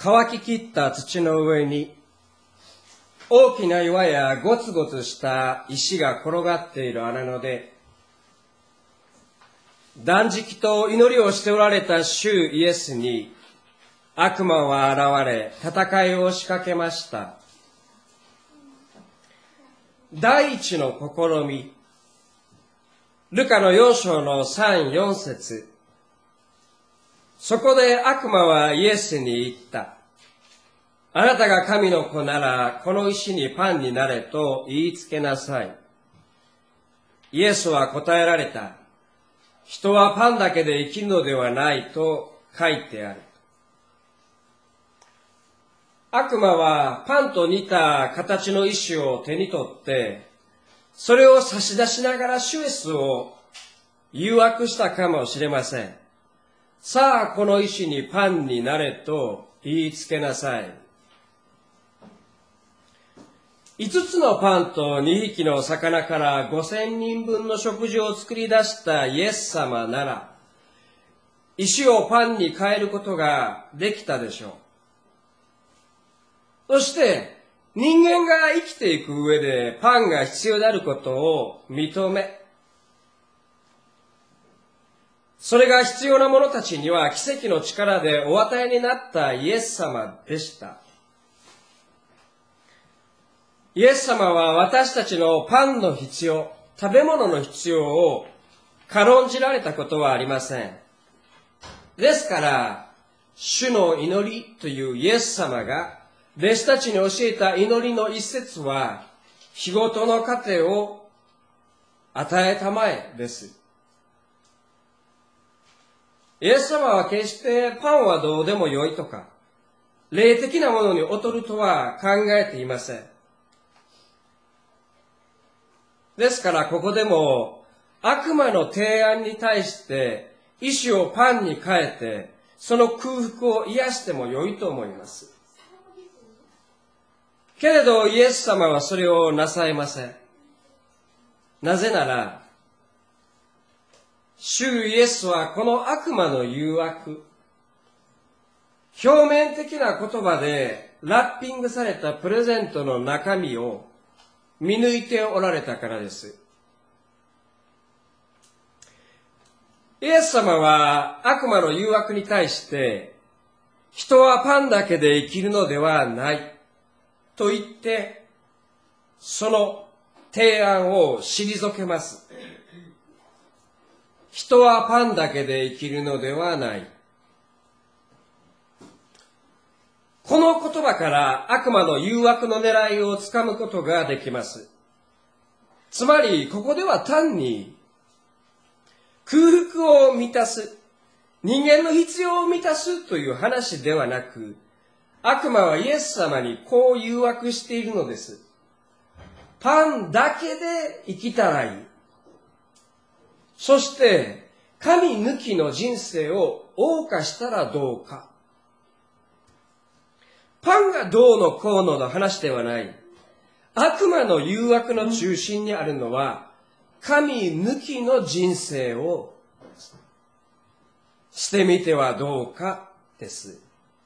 乾ききった土の上に大きな岩やゴツゴツした石が転がっている荒野で、断食と祈りをしておられた主イエスに悪魔は現れ、戦いを仕掛けました。第一の試み、ルカの4章の3、4節。そこで悪魔はイエスに言った。あなたが神の子なら、この石にパンになれと言いつけなさい。イエスは答えられた。人はパンだけで生きるのではないと書いてある。悪魔はパンと似た形の石を手に取って、それを差し出しながら主イエスを誘惑したかもしれません。さあ、この石にパンになれと言いつけなさい。5つのパンと2匹の魚から5000人分の食事を作り出したイエス様なら、石をパンに変えることができたでしょう。そして、人間が生きていく上でパンが必要であることを認め、それが必要な者たちには奇跡の力でお与えになったイエス様でした。イエス様は私たちのパンの必要、食べ物の必要を軽んじられたことはありません。ですから、主の祈りというイエス様が弟子たちに教えた祈りの一節は、日ごとの糧を与えたまえです。イエス様は決してパンはどうでもよいとか、霊的なものに劣るとは考えていません。ですからここでも悪魔の提案に対して石をパンに変えてその空腹を癒してもよいと思います。けれどイエス様はそれをなさいません。なぜなら主イエスはこの悪魔の誘惑、表面的な言葉でラッピングされたプレゼントの中身を見抜いておられたからです。イエス様は悪魔の誘惑に対して、人はパンだけで生きるのではないと言って、その提案を退けます。人はパンだけで生きるのではない。この言葉から悪魔の誘惑の狙いをつかむことができます。つまり、ここでは単に空腹を満たす、人間の必要を満たすという話ではなく、悪魔はイエス様にこう誘惑しているのです。パンだけで生きたらいい。そして、神抜きの人生を謳歌したらどうか。パンがどうのこうのの話ではない。悪魔の誘惑の中心にあるのは、神抜きの人生をしてみてはどうかです。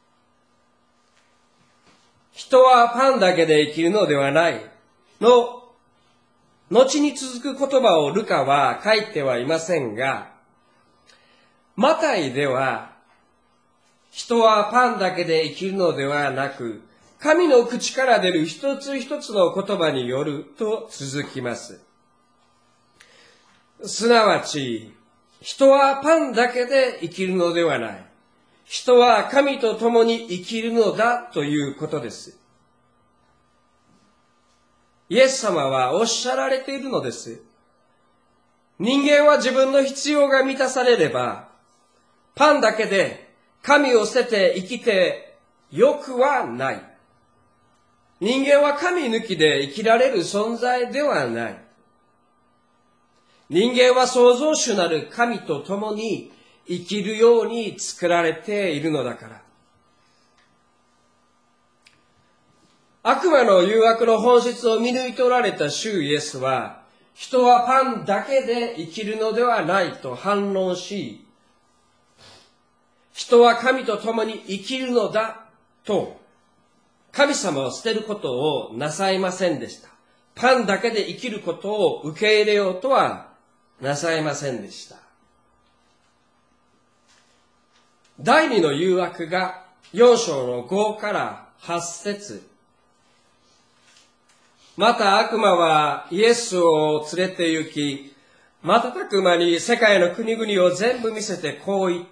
人はパンだけで生きるのではないの後に続く言葉をルカは書いてはいませんが、マタイでは人はパンだけで生きるのではなく、神の口から出る一つ一つの言葉によると続きます。すなわち、人はパンだけで生きるのではない。人は神と共に生きるのだということです。イエス様はおっしゃられているのです。人間は自分の必要が満たされれば、パンだけで神を捨てて生きてよくはない。人間は神抜きで生きられる存在ではない。人間は創造主なる神と共に生きるように作られているのだから。悪魔の誘惑の本質を見抜いておられた主イエスは、人はパンだけで生きるのではないと反論し、人は神と共に生きるのだと、神様を捨てることをなさいませんでした。パンだけで生きることを受け入れようとはなさいませんでした。第二の誘惑が4章の5から8節。また悪魔はイエスを連れて行き、瞬く間に世界の国々を全部見せてこう言った。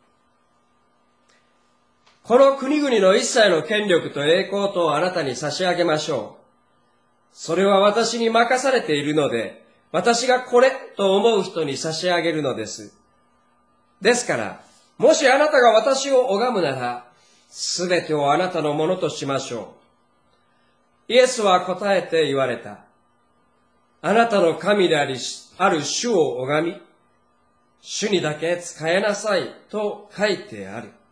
この国々の一切の権力と栄光とあなたに差し上げましょう。それは私に任されているので、私がこれと思う人に差し上げるのです。ですから、もしあなたが私を拝むなら、すべてをあなたのものとしましょう。イエスは答えて言われた。あなたの神である主を拝み、主にだけ仕えなさいと書いてある。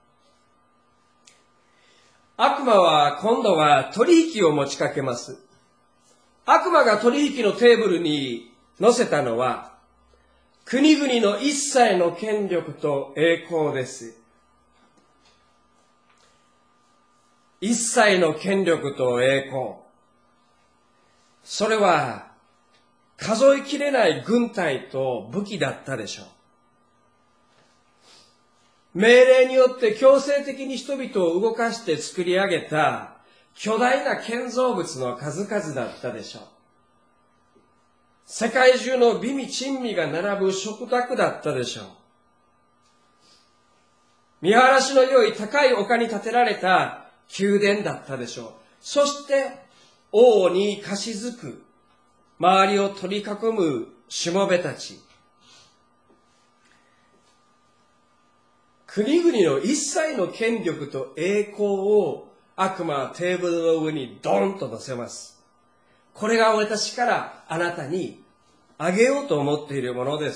悪魔は今度は取引を持ちかけます。悪魔が取引のテーブルに乗せたのは、国々の一切の権力と栄光です。一切の権力と栄光。それは数えきれない軍隊と武器だったでしょう。命令によって強制的に人々を動かして作り上げた巨大な建造物の数々だったでしょう。世界中の美味珍味が並ぶ食卓だったでしょう。見晴らしの良い高い丘に建てられた宮殿だったでしょう。そして王にかしずく周りを取り囲むしもべたち。国々の一切の権力と栄光を悪魔はテーブルの上にドンと乗せます。これが私からあなたにあげようと思っているものです。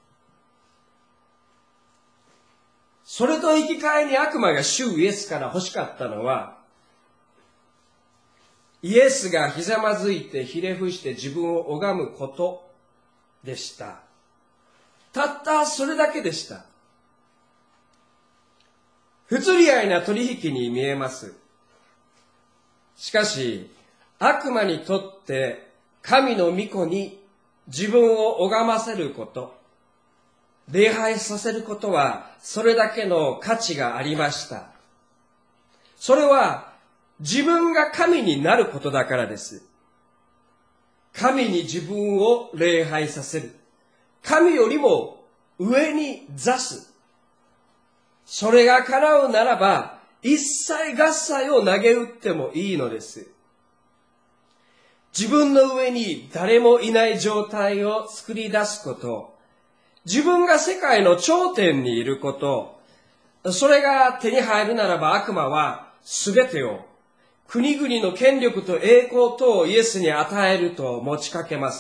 それと引き換えに悪魔が主イエスから欲しかったのは、イエスがひざまずいてひれ伏して自分を拝むことでした。たったそれだけでした。不釣り合いな取引に見えます。しかし、悪魔にとって神の御子に自分を拝ませること、礼拝させることはそれだけの価値がありました。それは自分が神になることだからです。神に自分を礼拝させる。神よりも上に座す。それが叶うならば、一切合切を投げ打ってもいいのです。自分の上に誰もいない状態を作り出すこと、自分が世界の頂点にいること、それが手に入るならば悪魔は全てを、国々の権力と栄光とをイエスに与えると持ちかけます。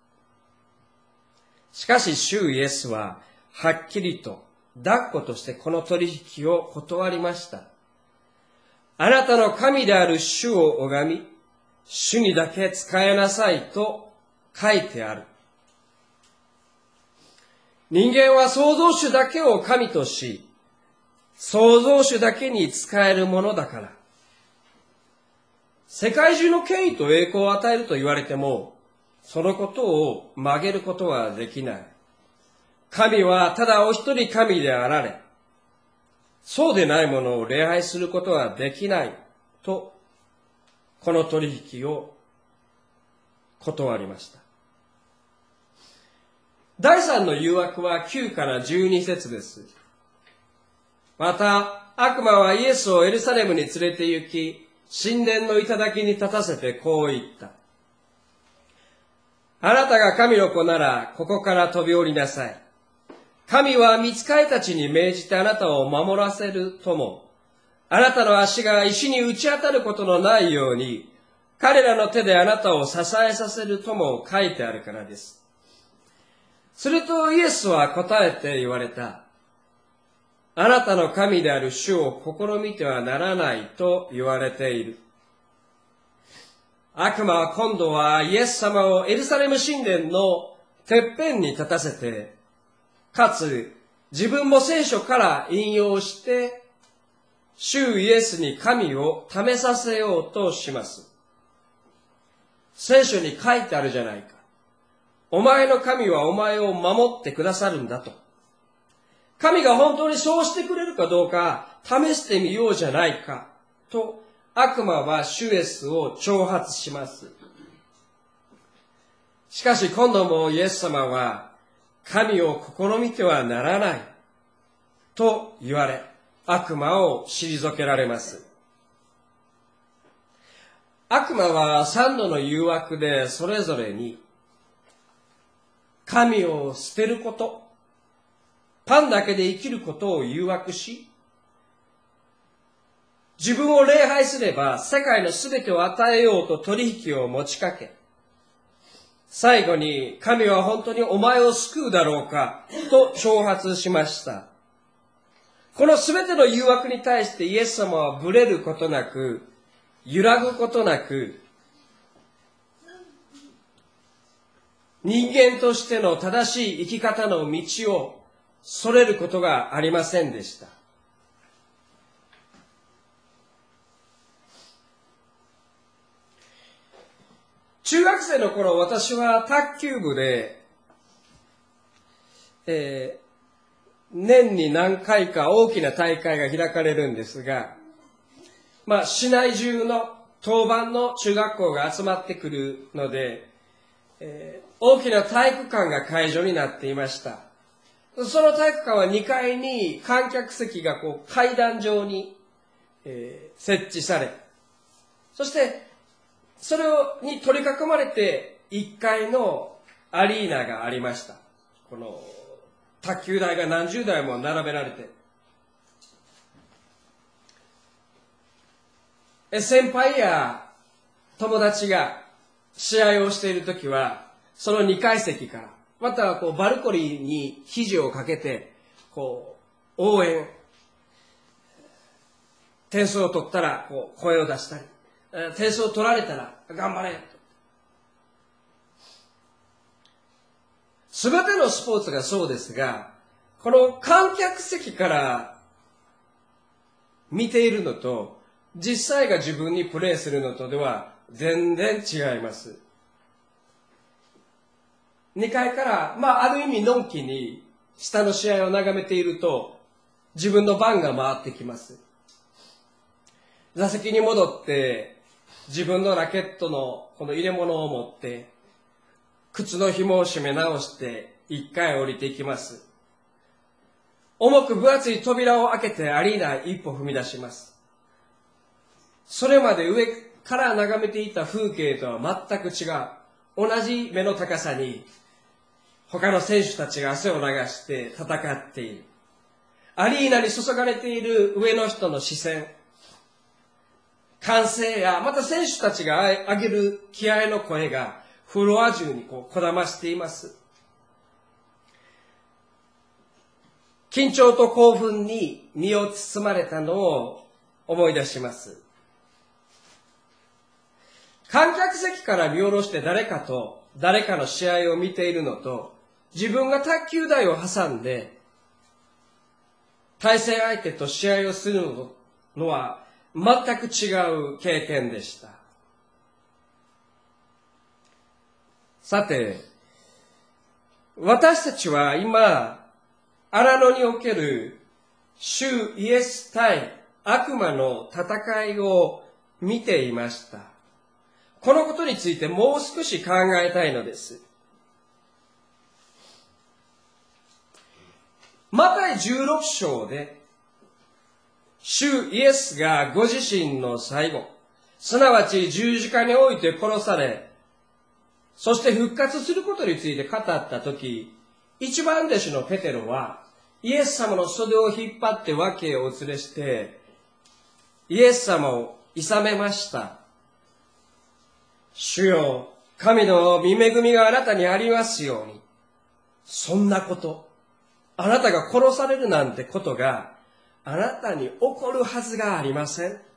しかし主イエスははっきりと断固としてこの取引を断りました。あなたの神である主を拝み、主にだけ仕えなさいと書いてある。人間は創造主だけを神とし、創造主だけに仕えるものだから。世界中の権威と栄光を与えると言われても、そのことを曲げることはできない。神はただお一人神であられ、そうでないものを礼拝することはできないと、この取引を断りました。第三の誘惑は9から12節です。また、悪魔はイエスをエルサレムに連れて行き、神殿の頂に立たせてこう言った。あなたが神の子なら、ここから飛び降りなさい。神は御使いたちに命じてあなたを守らせるとも、あなたの足が石に打ち当たることのないように、彼らの手であなたを支えさせるとも書いてあるからです。するとイエスは答えて言われた。あなたの神である主を試みてはならないと言われている。悪魔は今度はイエス様をエルサレム神殿のてっぺんに立たせて、かつ自分も聖書から引用して主イエスに神を試させようとします。聖書に書いてあるじゃないか。お前の神はお前を守ってくださるんだと。神が本当にそうしてくれるかどうか試してみようじゃないかと悪魔は主イエスを挑発します。しかし今度もイエス様は神を試みてはならないと言われ、悪魔を退けられます。悪魔は三度の誘惑でそれぞれに神を捨てること、パンだけで生きることを誘惑し、自分を礼拝すれば世界のすべてを与えようと取引を持ちかけ、最後に神は本当にお前を救うだろうかと挑発しました。このすべての誘惑に対してイエス様はぶれることなく、揺らぐことなく、人間としての正しい生き方の道をそれることがありませんでした。中学生の頃、私は卓球部で、年に何回か大きな大会が開かれるんですが、市内中の当番の中学校が集まってくるので、大きな体育館が会場になっていました。その体育館は2階に観客席が階段状に、設置され、そしてそれに取り囲まれて1階のアリーナがありました。この卓球台が何十台も並べられて、先輩や友達が試合をしているときは、その2階席から、またはバルコニーに肘をかけて、応援、点数を取ったら声を出したり、点数を取られたら頑張れと。すべてのスポーツがそうですが、この観客席から見ているのと、実際が自分にプレーするのとでは全然違います。2階から、ある意味のんきに下の試合を眺めていると、自分の番が回ってきます。座席に戻って、自分のラケットのこの入れ物を持って、靴の紐を締め直して1階降りていきます。重く分厚い扉を開けてアリーナへ一歩踏み出します。それまで上から眺めていた風景とは全く違う。同じ目の高さに他の選手たちが汗を流して戦っている。アリーナに注がれている上の人の視線、歓声や、また選手たちが上げる気合の声がフロア中にこだましています。緊張と興奮に身を包まれたのを思い出します。観客席から見下ろして誰かの試合を見ているのと、自分が卓球台を挟んで対戦相手と試合をするのは全く違う経験でした。さて、私たちは今、荒野における主イエス対悪魔の戦いを見ていました。このことについてもう少し考えたいのです。マタイ16章で、主イエスがご自身の最後、すなわち十字架において殺され、そして復活することについて語ったとき、一番弟子のペテロは、イエス様の袖を引っ張って脇をお連れして、イエス様を諌めました。主よ、神の御恵みがあなたにありますように。そんなこと、あなたが殺されるなんてことがあなたに起こるはずがありません。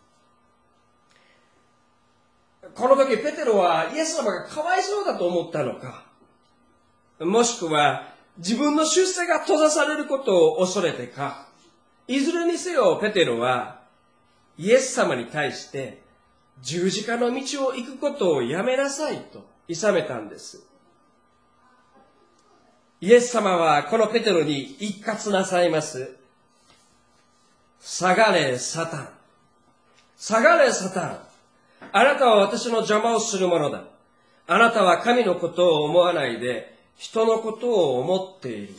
この時ペテロはイエス様がかわいそうだと思ったのか、もしくは自分の出世が閉ざされることを恐れてか、 いずれにせよペテロはイエス様に対して十字架の道を行くことをやめなさいと諌めたんです。イエス様はこのペテロに一喝なさいます。下がれサタン。下がれサタン。あなたは私の邪魔をするものだ。あなたは神のことを思わないで人のことを思っている。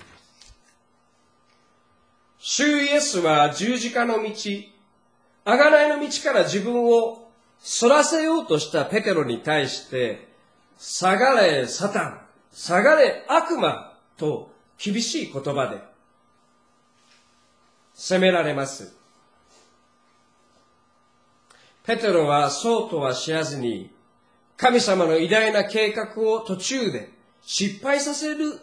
主イエスは十字架の道、贖いの道から自分を反らせようとしたペテロに対して、下がれサタン、下がれ悪魔と厳しい言葉で責められます。ペテロはそうとは知らずに、神様の偉大な計画を途中で失敗させる、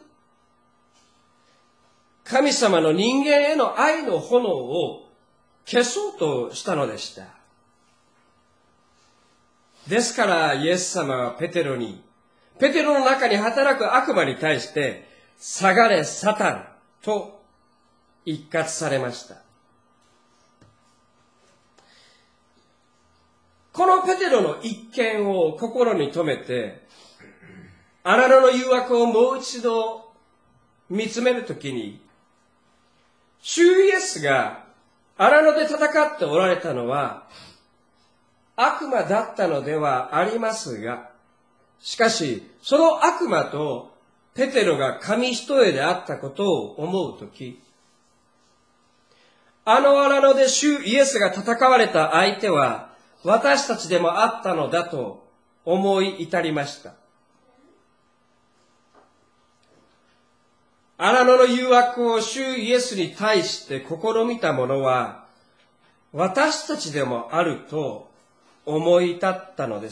神様の人間への愛の炎を消そうとしたのでした。ですからイエス様はペテロの中に働く悪魔に対して、下がれサタンと一喝されました。このペテロの一見を心に留めて、荒野の誘惑をもう一度見つめるときに、主イエスが荒野で戦っておられたのは悪魔だったのではありますが、しかしその悪魔とペテロが紙一重であったことを思うとき、あの荒野で主イエスが戦われた相手は私たちでもあったのだと思い至りました。荒野の誘惑を主イエスに対して試みた者は私たちでもあると思い至ったのです。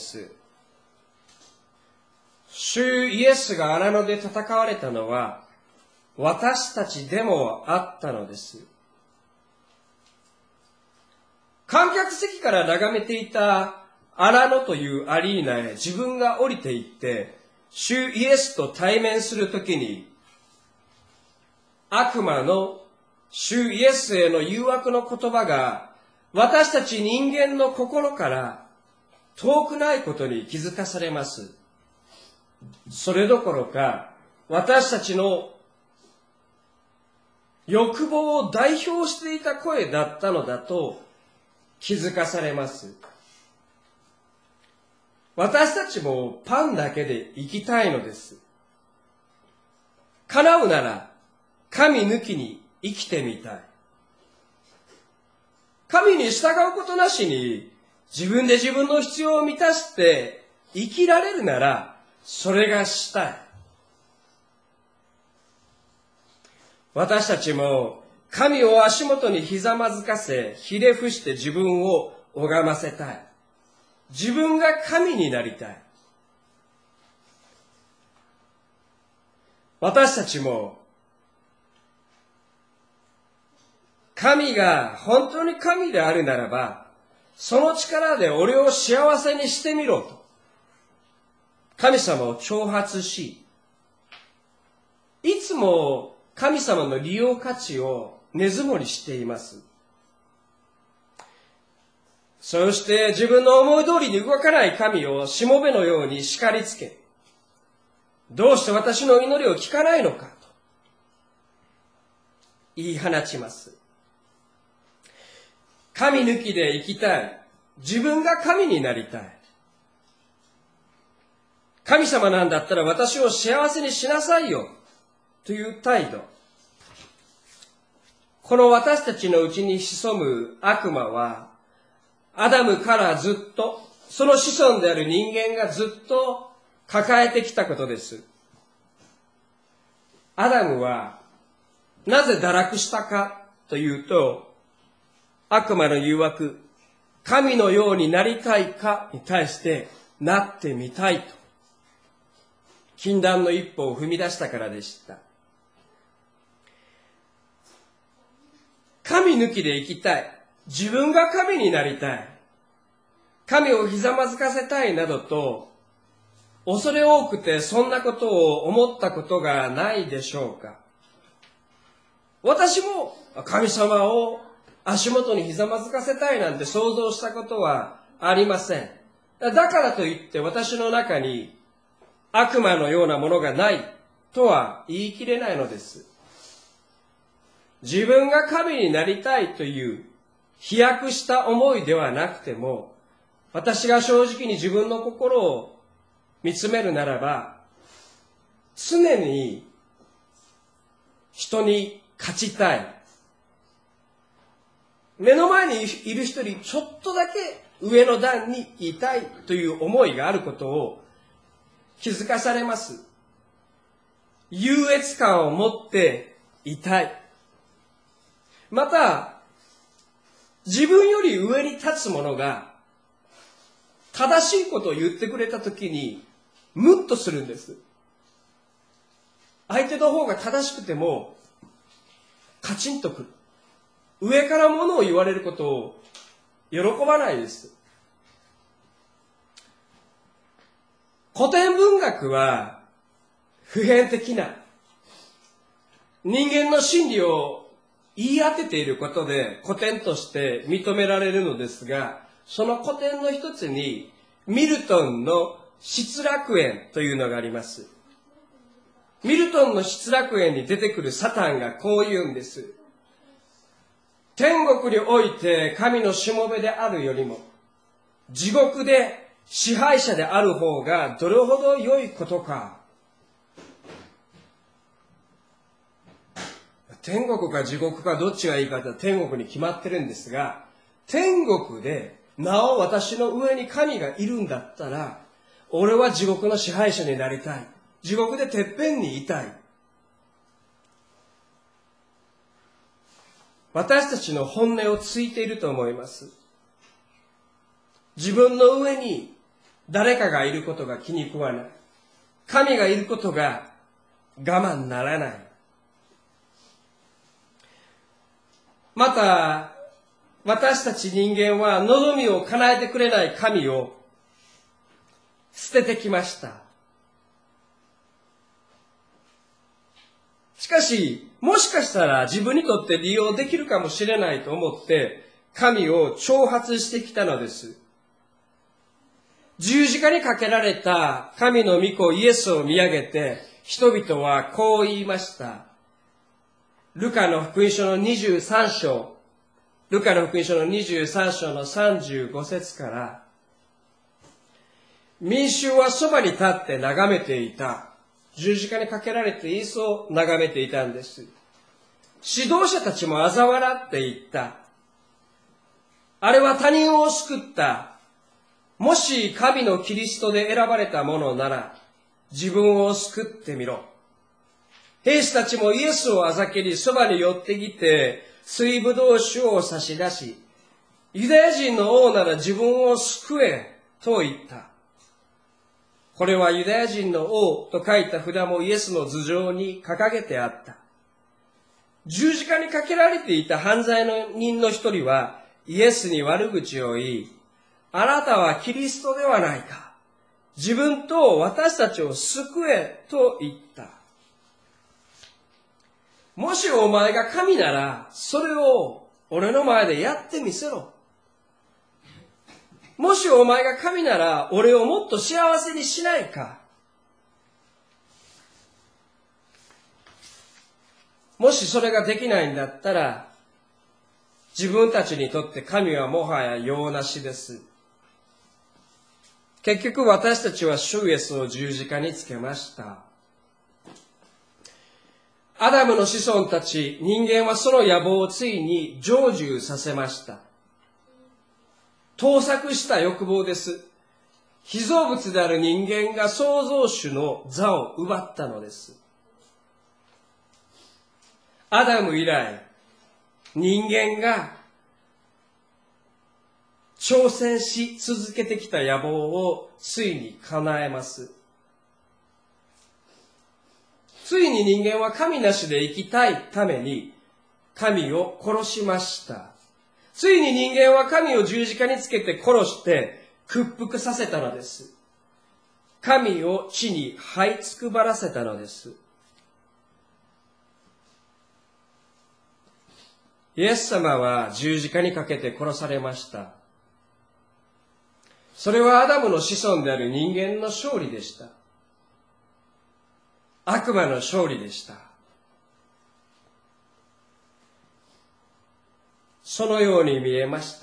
主イエスが荒野で戦われたのは私たちでもあったのです。観客席から眺めていた荒野というアリーナへ自分が降りていって主イエスと対面するときに、悪魔の主イエスへの誘惑の言葉が私たち人間の心から遠くないことに気づかされます。それどころか私たちの欲望を代表していた声だったのだと気づかされます。私たちもパンだけで生きたいのです。叶うなら神抜きに生きてみたい。神に従うことなしに自分で自分の必要を満たして生きられるならそれがしたい。私たちも神を足元にひざまずかせ、ひれ伏して自分を拝ませたい。自分が神になりたい。私たちも神が本当に神であるならば、その力で俺を幸せにしてみろと、神様を挑発し、いつも神様の利用価値を根積もりしています。そして自分の思い通りに動かない神をしもべのように叱りつけ、どうして私の祈りを聞かないのかと言い放ちます。神抜きで生きたい。自分が神になりたい。神様なんだったら私を幸せにしなさいよという態度。この私たちのうちに潜む悪魔は、アダムからずっと、その子孫である人間がずっと抱えてきたことです。アダムはなぜ堕落したかというと、悪魔の誘惑、神のようになりたいかに対してなってみたいと、禁断の一歩を踏み出したからでした。神抜きで生きたい。自分が神になりたい。神をひざまずかせたいなどと、恐れ多くてそんなことを思ったことがないでしょうか。私も神様を足元にひざまずかせたいなんて想像したことはありません。だからといって私の中に悪魔のようなものがないとは言い切れないのです。自分が神になりたいという飛躍した思いではなくても、私が正直に自分の心を見つめるならば、常に人に勝ちたい。目の前にいる人にちょっとだけ上の段にいたいという思いがあることを気づかされます。優越感を持っていたい。また、自分より上に立つ者が正しいことを言ってくれたときにムッとするんです。相手の方が正しくてもカチンとくる。上からものを言われることを喜ばないです。古典文学は普遍的な人間の真理を言い当てていることで古典として認められるのですが、その古典の一つにミルトンの失楽園というのがあります。ミルトンの失楽園に出てくるサタンがこう言うんです。天国において神のしもべであるよりも、地獄で支配者である方がどれほど良いことか。天国か地獄かどっちがいいかって天国に決まってるんですが、天国でなお私の上に神がいるんだったら、俺は地獄の支配者になりたい。地獄でてっぺんにいたい。私たちの本音をついていると思います。自分の上に誰かがいることが気に食わない。神がいることが我慢ならない。また、私たち人間は望みを叶えてくれない神を捨ててきました。しかし、もしかしたら自分にとって利用できるかもしれないと思って神を挑発してきたのです。十字架にかけられた神の御子イエスを見上げて人々はこう言いました。ルカの福音書の23章、ルカの福音書の23章の35節から、民衆はそばに立って眺めていた。十字架にかけられてイエスを眺めていたんです。指導者たちも嘲笑っていった。あれは他人を救った。もし神のキリストで選ばれたものなら、自分を救ってみろ。兵士たちもイエスをあざけり、そばに寄ってきて、水ぶどう酒を差し出し、ユダヤ人の王なら自分を救え、と言った。これはユダヤ人の王と書いた札もイエスの頭上に掲げてあった。十字架にかけられていた犯罪人の一人はイエスに悪口を言い、あなたはキリストではないか。自分と私たちを救えと言った。もしお前が神なら、それを俺の前でやってみせろ。もしお前が神なら、俺をもっと幸せにしないか。もしそれができないんだったら、自分たちにとって神はもはや用なしです。結局私たちは主イエスを十字架につけました。アダムの子孫たち、人間はその野望をついに成就させました。盗作した欲望です。被造物である人間が創造主の座を奪ったのです。アダム以来、人間が挑戦し続けてきた野望をついに叶えます。ついに人間は神なしで生きたいために神を殺しました。ついに人間は神を十字架につけて殺して屈服させたのです。神を地に這いつくばらせたのです。 イエス様は十字架にかけて殺されました。それはアダムの子孫である人間の勝利でした。悪魔の勝利でした。そのように見えました。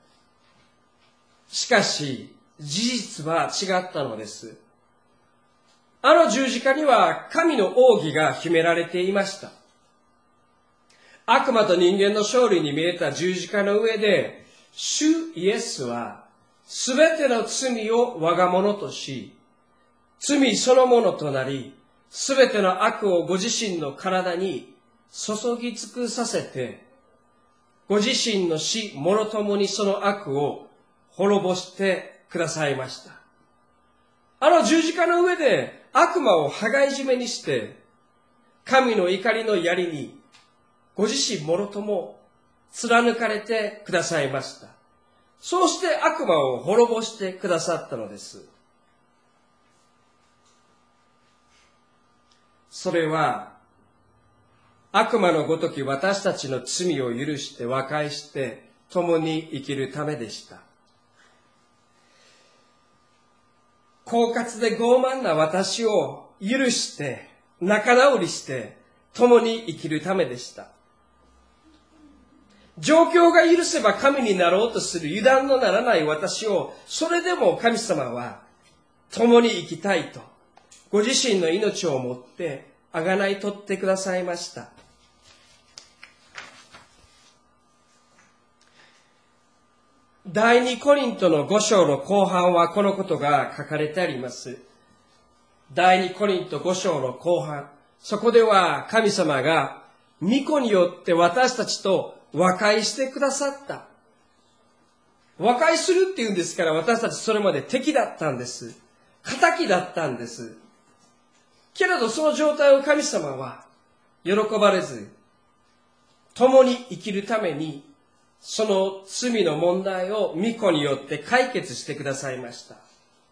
しかし、事実は違ったのです。あの十字架には神の奥義が秘められていました。悪魔と人間の勝利に見えた十字架の上で、主イエスはすべての罪を我が物とし、罪そのものとなり、すべての悪をご自身の体に注ぎ尽くさせて、ご自身の死もろともにその悪を滅ぼしてくださいました。あの十字架の上で悪魔を羽交い締めにして、神の怒りの槍にご自身もろとも貫かれてくださいました。そうして悪魔を滅ぼしてくださったのです。それは悪魔のごとき私たちの罪を許して和解して共に生きるためでした。狡猾で傲慢な私を許して仲直りして共に生きるためでした。状況が許せば神になろうとする油断のならない私を、それでも神様は共に生きたいとご自身の命をもって贖い取ってくださいました。第二コリントの5章の後半はこのことが書かれてあります。第二コリント5章の後半。そこでは神様が御子によって私たちと和解してくださった。和解するっていうんですから私たちそれまで敵だったんです。仇だったんです。けれどその状態を神様は喜ばれず、共に生きるためにその罪の問題を御子によって解決してくださいました。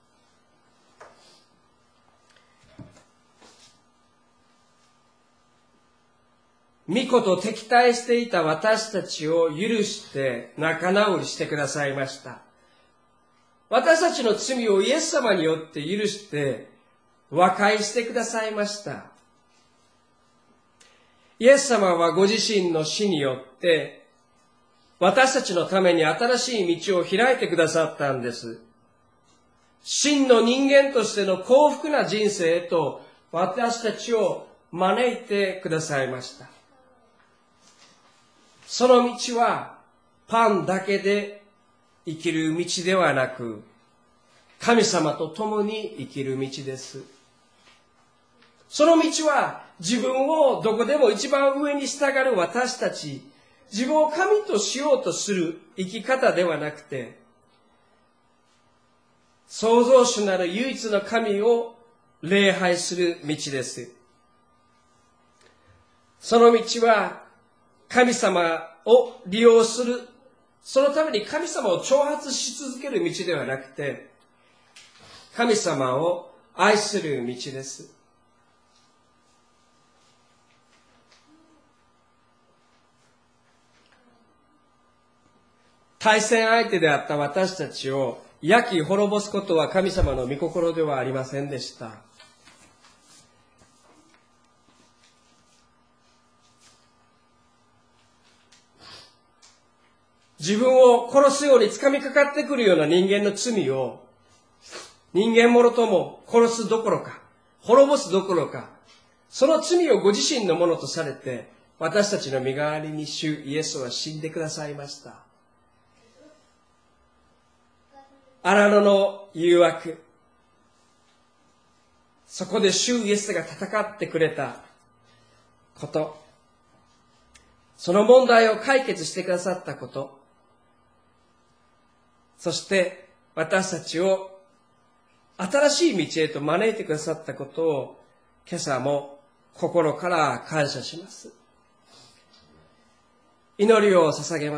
御子と敵対していた私たちを許して仲直りしてくださいました。私たちの罪をイエス様によって許して和解してくださいました。イエス様はご自身の死によって私たちのために新しい道を開いてくださったんです。真の人間としての幸福な人生へと私たちを招いてくださいました。その道はパンだけで生きる道ではなく、神様と共に生きる道です。その道は自分をどこでも一番上に従う私たち、自分を神としようとする生き方ではなくて、創造主なる唯一の神を礼拝する道です。その道は神様を利用する、そのために神様を挑発し続ける道ではなくて、神様を愛する道です。対戦相手であった私たちを焼き滅ぼすことは神様の御心ではありませんでした。自分を殺すように掴みかかってくるような人間の罪を人間もろとも殺すどころか、滅ぼすどころか、その罪をご自身のものとされて、私たちの身代わりに主イエスは死んでくださいました。荒野の誘惑、そこで主イエスが戦ってくれたこと、その問題を解決してくださったこと、そして私たちを新しい道へと招いてくださったことを今朝も心から感謝します。祈りを捧げます。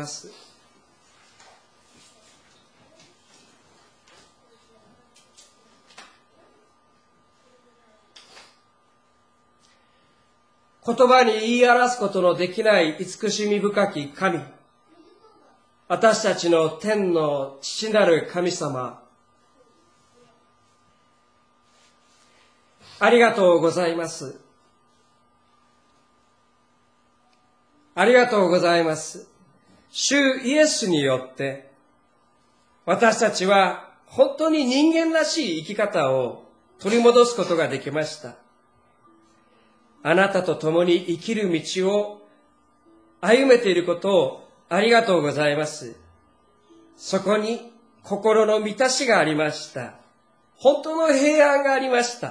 言葉に言い表すことのできない慈しみ深き神、私たちの天の父なる神様、ありがとうございます。ありがとうございます。主イエスによって、私たちは本当に人間らしい生き方を取り戻すことができました。あなたと共に生きる道を歩めていることをありがとうございます。そこに心の満たしがありました。本当の平安がありました。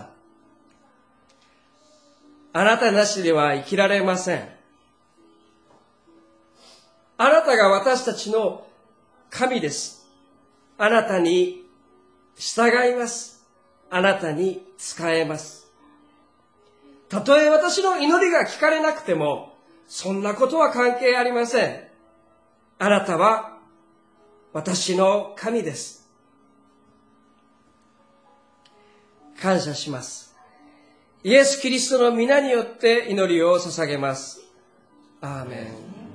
あなたなしでは生きられません。あなたが私たちの神です。あなたに従います。あなたに仕えます。たとえ私の祈りが聞かれなくても、そんなことは関係ありません。あなたは私の神です。感謝します。イエス・キリストの皆によって祈りを捧げます。アーメン。